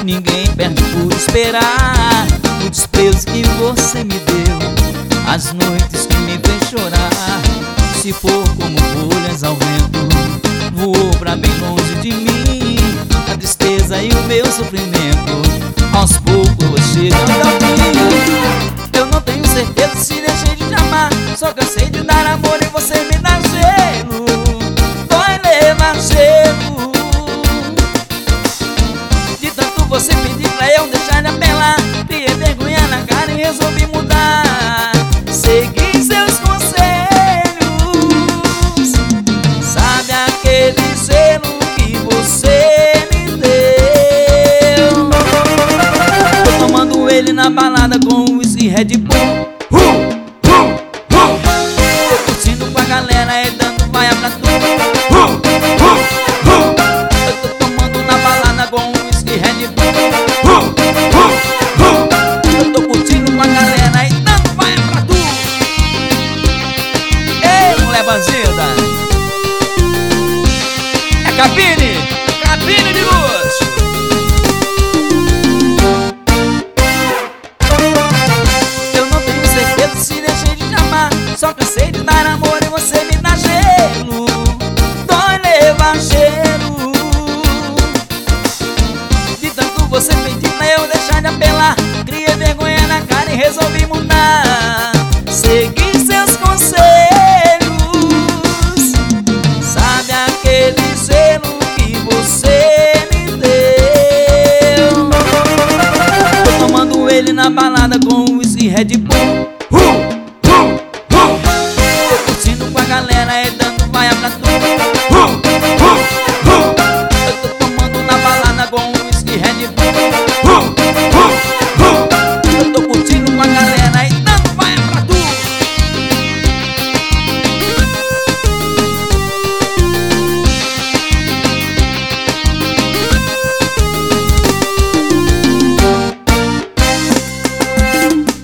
Ninguém perde por esperar o desprezo que você me deu, as noites que me fez chorar. Se for como folhas ao vento, voou pra bem longe de mim a tristeza e o meu sofrimento. Aos poucos chegando ao fim. Eu não tenho certeza se deixei de te amar, só cansei de dar amor e você me dá gelo. Vai levar gelo. De tanto você pedir pra eu deixar de apelar, criei vergonha na cara e resolvi mudar. Segui seus conselhos. Sabe aquele gelo que você me deu? Tô tomando ele na balada com whisky Red Bull. Tô curtindo com a galera e dando vaia pra tudo. Eu tô tomando na balada com whisky Red Bull. Eu tô curtindo com a galera e dando vaia pra tudo. Ei, mulher bandida, é cabine, cabine de luz. Eu não tenho certeza se deixei de te amar, só cansei de dar amor e você me dá gelo. Dói levar gelo. De tanto você pedir pra eu deixar de apelar, criei vergonha na cara e resolvi mudar. Segui seus conselhos. Sabe aquele gelo que você me deu? Tô tomando ele na balada com whisky Red Bull.